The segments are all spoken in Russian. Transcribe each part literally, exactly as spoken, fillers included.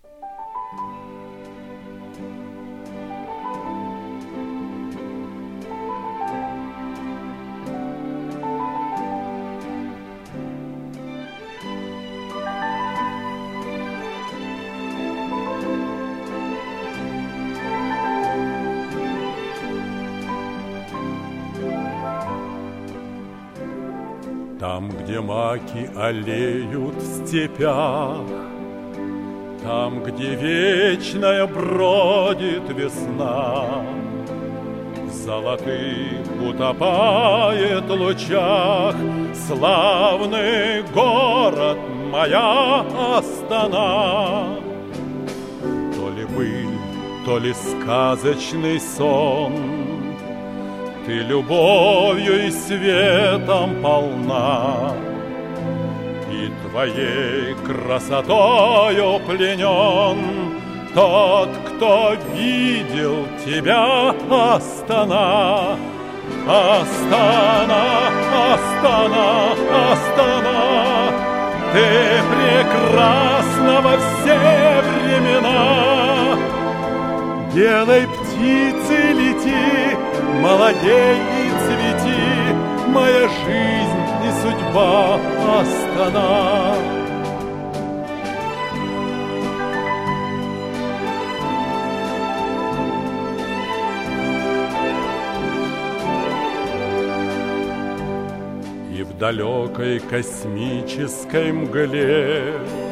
Там, где маки алеют в степях, там, где вечная бродит весна, в золотых утопает лучах славный город моя Астана. То ли быль, то ли сказочный сон, ты любовью и светом полна, и твоей красотою пленен тот, кто видел тебя, Астана. Астана, Астана, Астана, ты прекрасна во все времена. Белой птицей лети, молодей и цвети, моя жизнь и судьба Астана. И в далекой космической мгле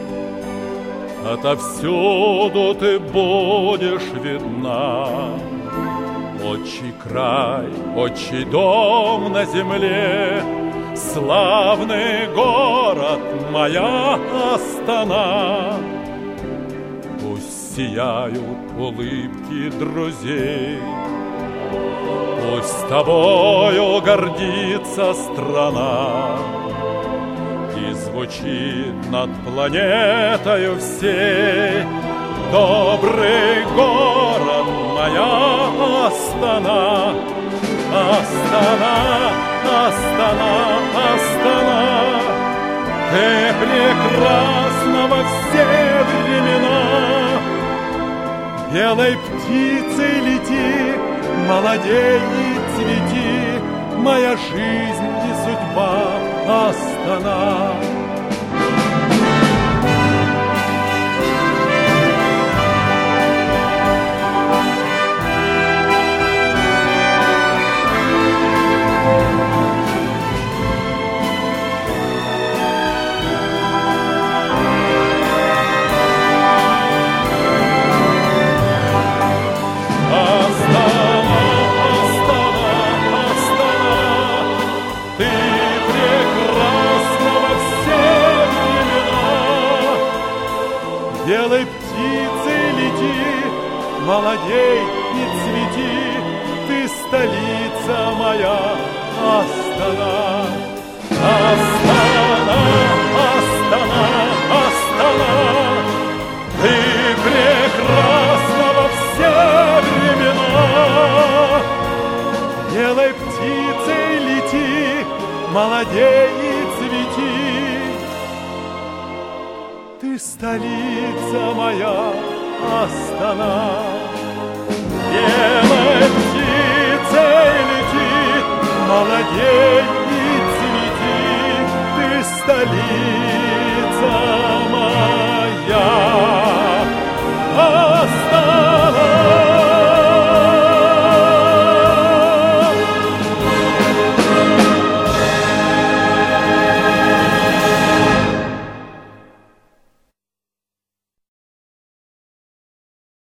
отовсюду ты будешь видна. Отчий край, отчий дом на земле, славный город моя Астана. Пусть сияют улыбки друзей, пусть тобою гордится страна, и звучит над планетою всей добрый город моя Астана. Астана, Астана, Астана, ты прекрасна во все времена. Белой птицей лети, молодей и цвети, моя жизнь и судьба Астана. Белой птицей лети, молодей и цвети, ты столица моя Астана. Астана, Астана, Астана, ты прекрасна во все времена. Белой птицей лети, молодей и цвети, ты столица моя Астана. Белой птицей лети, молодей и цвети, ты столица